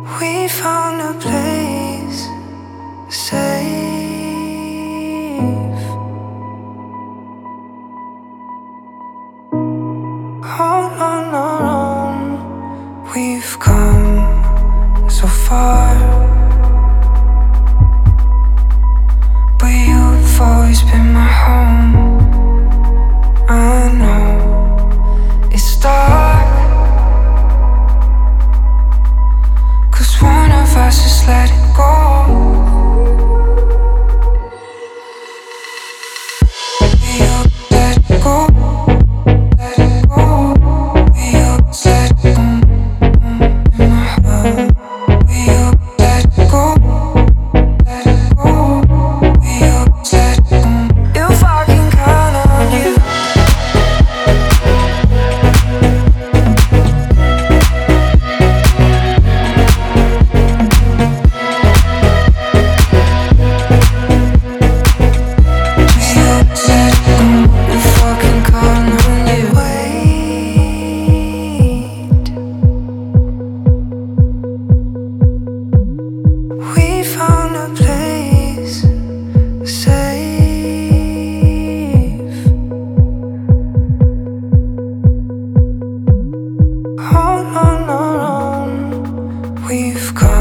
We found a place safe. On and on, we've come so far, but you've always been my home. I know it's dark, 'cause one of us just let it go. You let it go. Let it go. You let it go. In my heart. You let it go. Let it go. You let it go. If I can count on you. We've come